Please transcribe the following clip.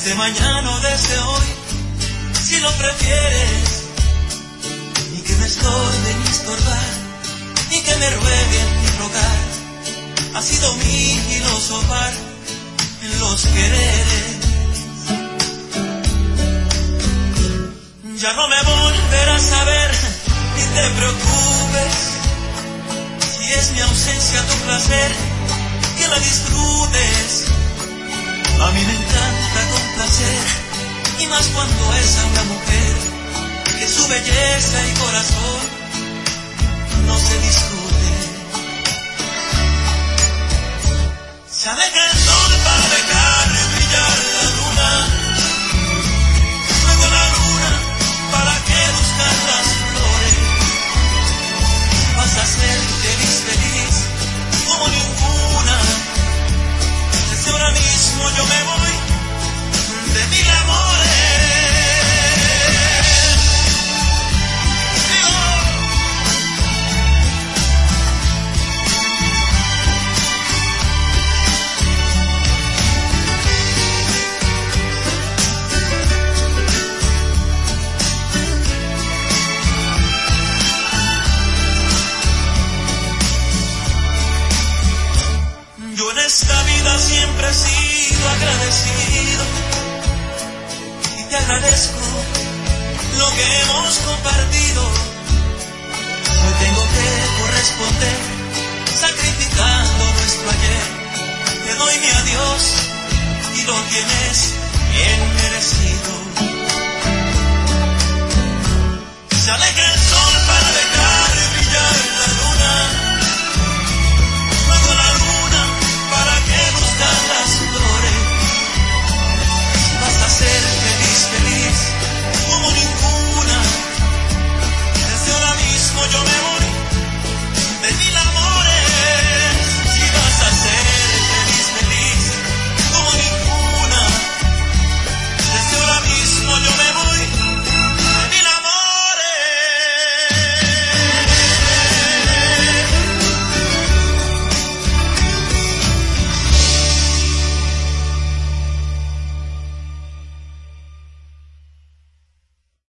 desde mañana o desde hoy, si lo prefieres. Ni que me estorbe ni estorbar, ni que me rueguen ni rogar. Ha sido mi filosofar en los quereres. Ya no me volverás a ver, ni te preocupes. Si es mi ausencia tu placer, que la disfrutes. A mí me encanta complacer, y más cuando es a una mujer, que su belleza y corazón no se discute. Se aleja el sol para dejar brillar la luna, luego la luna, ¿para qué buscar las flores? Vas a ser feliz, feliz, como ninguna. Desde ahora mismo yo me voy de mil amores. Yo en esta vida siempre he sido agradecido y te agradezco lo que hemos compartido. Hoy tengo que corresponder sacrificando nuestro ayer. Te doy mi adiós y lo tienes bien merecido.